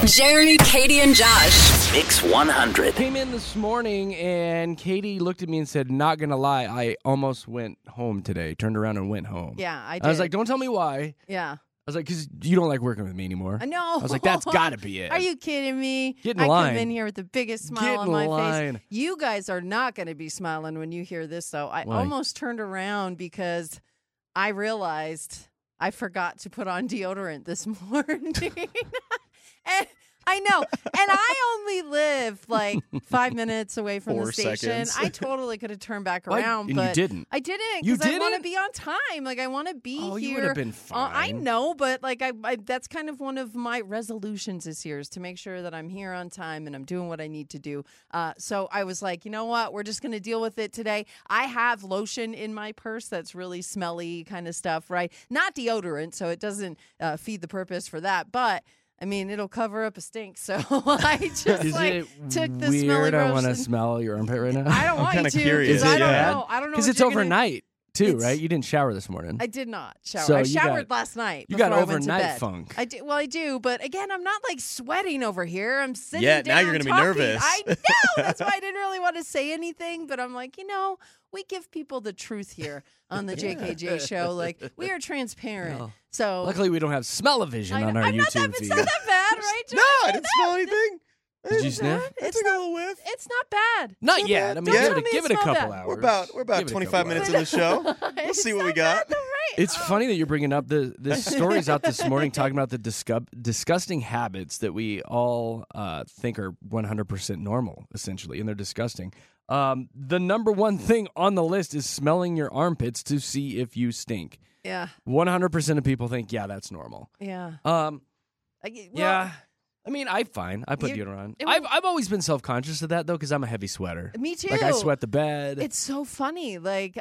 Jeremy, Katie, and Josh. Mix 100. Came in this morning and Katie looked at me and said, not going to lie, I almost went home today. Turned around and went home. Yeah, I did. I was like, don't tell me why. Yeah. I was like, because you don't like working with me anymore. I know. I was like, that's got to be it. Are you kidding me? Get in I line. come in here with the biggest smile Get on in my line. face. You guys are not going to be smiling when you hear this, though. I Why? almost turned around because I realized I forgot to put on deodorant this morning. And I know. And I only live like 5 minutes away from 4 the station. seconds. I totally could have turned back Why- around. and but you didn't. I didn't You because I want to didn't? be on time. Like, I want to be Oh, here. you would have been I fine. know, but like I that's kind of one of my resolutions this year is to make sure that I'm here on time and I'm doing what I need to do. So I was like, you know what? We're just going to deal with it today. I have lotion in my purse that's really smelly kind of stuff, right? Not deodorant, so it doesn't feed the purpose for that, but I mean, it'll cover up a stink. So I just Is it took the smelly weird? I gross want to and- smell your armpit right now. I don't want kinda you to. curious. 'Cause I Is it don't bad? know. I don't know Because what it's you're gonna- overnight, too, It's- right? You didn't shower this morning. I did not shower. So I you showered got- last night. you got before I went to overnight bed. funk. I do. Well, I do, but again, I'm not like sweating over here. I'm sitting Yeah, down now you're gonna be talking. nervous. I know. That's why I didn't really want to say anything, but I'm like, we give people the truth here on the JKJ show. Like, we are transparent. Oh. So Luckily, we don't have smell-o-vision I on know- our I'm not YouTube that, feed. it's not that bad, right, Josh? No, I didn't smell anything. Did you sniff? I took a little whiff. It's not bad. Not yet. I mean, Don't give tell it, me give it it a smelled couple bad. hours. We're about Give it a 25 couple minutes hours. in the show. We'll It's see what not we got. bad, right? It's funny that you're bringing up the stories out this morning talking about the disgusting habits that we all think are 100% normal, essentially, and they're disgusting. The number one thing on the list is smelling your armpits to see if you stink. Yeah. 100% of people think, yeah, that's normal. Yeah. Yeah. I mean, I'm fine. I put You- deodorant on. it I've always been self-conscious of that, though, because I'm a heavy sweater. Me too. Like, I sweat the bed. It's so funny. Like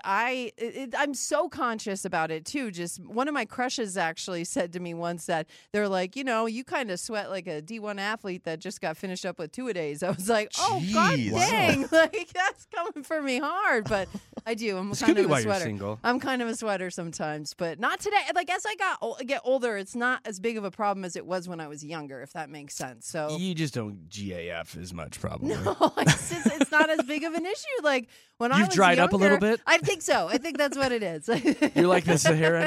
I'm so conscious about it too. Just one of my crushes actually said to me once that they're like, you kind of sweat like a D1 athlete that just got finished up with 2-a-days. I was like, oh god Jeez. dang, like that's coming for me hard. But I do. I'm This kind could be of why a you're sweater. single. I'm kind of a sweater sometimes, but not today. Like as I get older, it's not as big of a problem as it was when I was younger, if that makes sense. So. You just don't GAF as much, probably. No, it's not as big of an issue. Like when I You've was dried up a little younger, bit? I think so. I think that's what it is. You're like the Sahara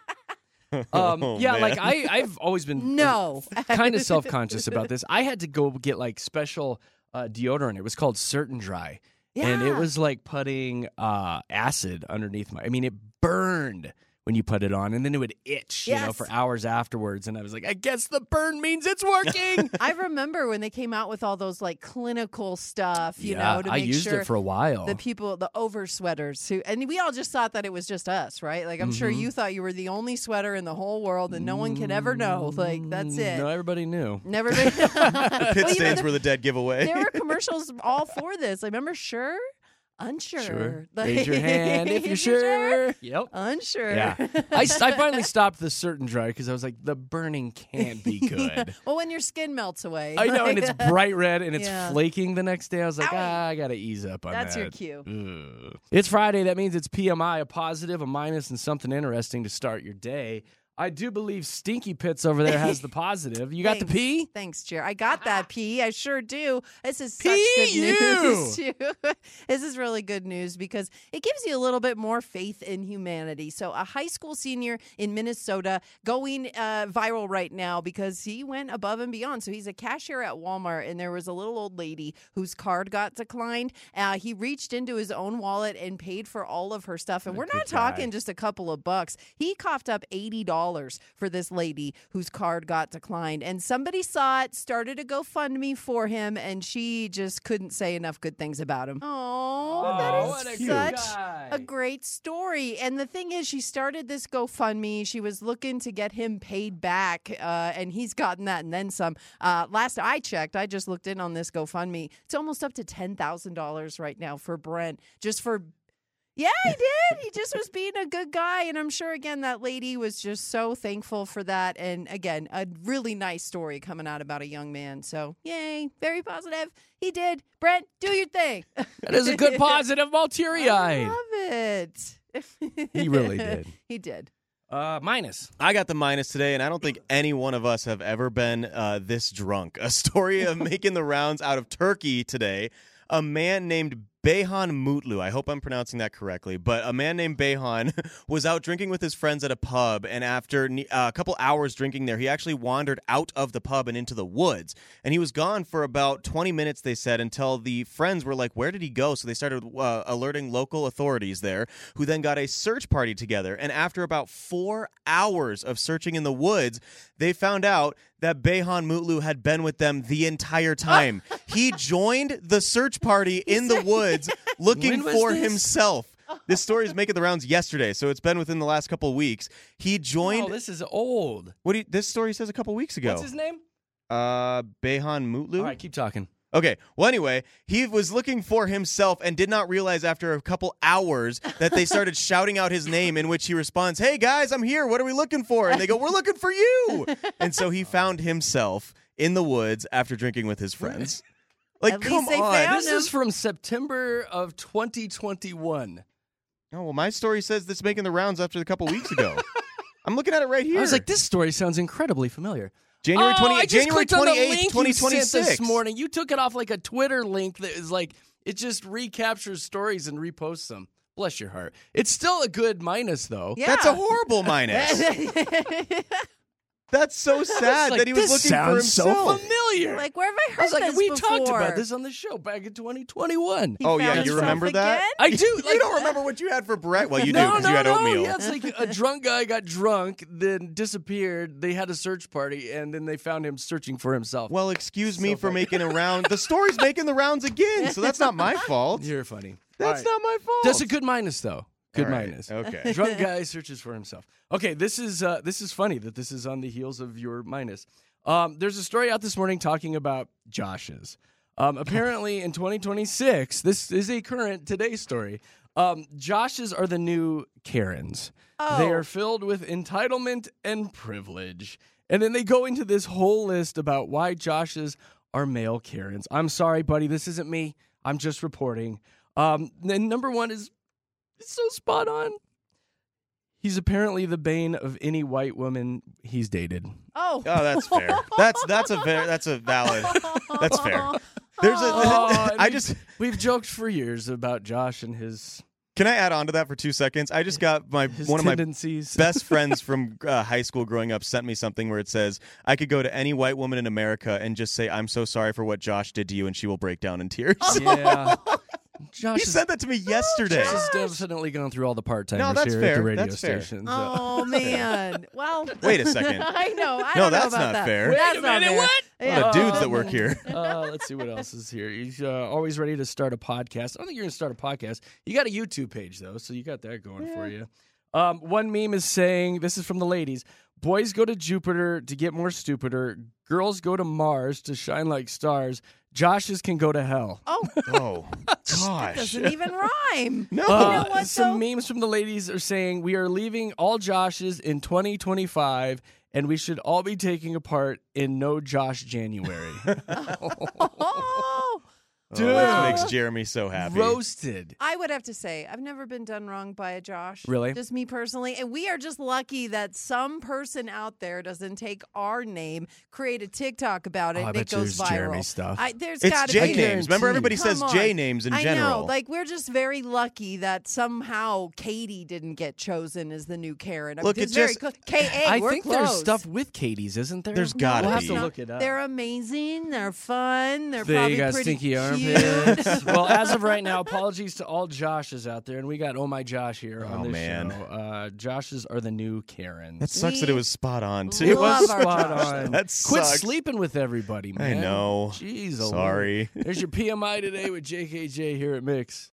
now? Oh, yeah, man. like I've always been No. kind of self-conscious about this. I had to go get like special deodorant. It was called Certain Dry. And it Yeah. was like putting acid underneath it burned when you put it on, and then it would itch, Yes. for hours afterwards. And I was like, I guess the burn means it's working. I remember when they came out with all those like clinical stuff, to I make used sure it for a while. the people, the over sweaters who, and we all just thought that it was just us, right? Like I'm sure Mm-hmm. you thought you were the only sweater in the whole world and no one can ever know. Like that's it. No, everybody knew. Never been. Pit stains were the dead giveaway. There were commercials all for this. I remember Sure? Unsure. Sure. Like- Raise your hand if you're sure. Yep. Unsure. Yeah. I finally stopped the Certain Dry because I was like, the burning can't be good. Well, when your skin melts away. I know, and like- it's bright red and it's Yeah. flaking the next day. I was like, Owie. I got to ease up on That's that. your cue. Ugh. It's Friday. That means it's PMI, a positive, a minus, and something interesting to start your day. I do believe Stinky Pits over there has the positive. You got the Thanks. P? Thanks, Jer. I got that P. I sure do. This is such P.U. good news, too. This is really good news because it gives you a little bit more faith in humanity. So a high school senior in Minnesota going viral right now because he went above and beyond. So he's a cashier at Walmart, and there was a little old lady whose card got declined. He reached into his own wallet and paid for all of her stuff. And we're not good guy. talking just a couple of bucks. He coughed up $80 for this lady whose card got declined. And somebody saw it, started a GoFundMe for him, and she just couldn't say enough good things about him. Oh, that what a is good such guy. a great story. And the thing is, she started this GoFundMe. She was looking to get him paid back, and he's gotten that and then some. Last I checked, I just looked in on this GoFundMe. It's almost up to $10,000 right now for Brent, just for Yeah, he did. He just was being a good guy. And I'm sure, again, that lady was just so thankful for that. And again, a really nice story coming out about a young man. So, yay, very positive. He did. Brent, do your thing. That is a good positive. I'm all teary-eyed. I love it. He really did. He did. Minus. I got the minus today, and I don't think any one of us have ever been this drunk. A story of making the rounds out of Turkey today. A man named Beyhan Mutlu, I hope I'm pronouncing that correctly, but a man named Beyhan was out drinking with his friends at a pub, and after a couple hours drinking there, he actually wandered out of the pub and into the woods. And he was gone for about 20 minutes, they said, until the friends were like, where did he go? So they started alerting local authorities there, who then got a search party together. And after about 4 hours of searching in the woods, they found out that Beyhan Mutlu had been with them the entire time. He joined the search party in the woods looking for himself. This story is making the rounds yesterday, so it's been within the last couple of weeks. He joined... Oh, this is old. This story says a couple of weeks ago. What's his name? Beyhan Mutlu. All right, keep talking. Okay, well, anyway, he was looking for himself and did not realize after a couple hours that they started shouting out his name, in which he responds, hey, guys, I'm here. What are we looking for? And they go, we're looking for you. And so he found himself in the woods after drinking with his friends. Like, At come least they on. found This is from September of 2021. Oh, well, my story says this making the rounds after a couple weeks ago. I'm looking at it right here. I was like, this story sounds incredibly familiar. January I just clicked on the 28th, link 2026. you sent this morning. You took it off like a Twitter link that is like, it just recaptures stories and reposts them. Bless your heart. It's still a good minus, though. Yeah. That's a horrible minus. That's so sad like, that he was this looking for sounds himself. so familiar. Like, where have I heard I was like, this we before? talked about this on the show back in 2021. He Oh, yeah, found you himself remember that? again? I do. You don't remember what you had for breakfast? Well, you do No, because you had oatmeal. Yeah, it's like a drunk guy got drunk, then disappeared. They had a search party, and then they found him searching for himself. Well, excuse me So for funny. making a round. The story's making the rounds again, so that's not my fault. You're funny. That's All right. not my fault. That's a good minus, though. Good All right, minus. Okay. Drunk guy searches for himself. Okay, this is funny that this is on the heels of your minus. There's a story out this morning talking about Joshes. Apparently, in 2026, this is a current today story. Joshes are the new Karens. Oh. They are filled with entitlement and privilege. And then they go into this whole list about why Joshes are male Karens. I'm sorry, buddy. This isn't me. I'm just reporting. Then number one is it's so spot on. He's apparently the bane of any white woman he's dated. Oh. Oh, that's fair. That's a valid. That's fair. There's a. I just. We've joked for years about Josh and his Can I add on to that for 2 seconds? I just got one of my tendencies. best friends from high school growing up sent me something where it says, I could go to any white woman in America and just say, I'm so sorry for what Josh did to you, and she will break down in tears. Yeah. Josh He said that to me yesterday. Josh has definitely gone through all the part-timers No, that's here fair. at the radio That's fair. station. Oh, man. Well, Wait a second. I know. I No, don't know that's about not that. fair. Wait That's a not minute, fair. what? The dudes that work here. Let's see what else is here. He's always ready to start a podcast. I don't think you're going to start a podcast. You got a YouTube page, though, so you got that going for you. One meme is saying, this is from the ladies, boys go to Jupiter to get more stupider. Girls go to Mars to shine like stars. Joshes can go to hell. Oh, Oh, gosh. doesn't even rhyme. No. You know what, Some though? memes from the ladies are saying, we are leaving all Joshes in 2025, and we should all be taking a part in No Josh January. Oh, Dude. This makes Jeremy so happy. Roasted. I would have to say, I've never been done wrong by a Josh. Really? Just me personally. And we are just lucky that some person out there doesn't take our name, create a TikTok about it, I and bet it goes there's viral. Jeremy stuff. There's It's got to J be. names. Remember, everybody Come says on. J names in I general. know. Like, we're just very lucky that somehow Katie didn't get chosen as the new Karen. I mean, Look, it's it very just- close. K.A., I we're think close. there's stuff with Katie's, isn't there? There's gotta we'll be. have to look it up. They're amazing. They're fun. They're They probably got pretty stinky cute. armpits. Well, as of right now, apologies to all Joshes out there, and we got Oh My Josh here on Oh, this man. show. Joshes are the new Karens. That sucks that it was spot on, too. It was Love our spot Josh. on. That Quit sucks. sleeping with everybody, man. I know. Jeez, Sorry. There's your PMI today with JKJ here at Mix.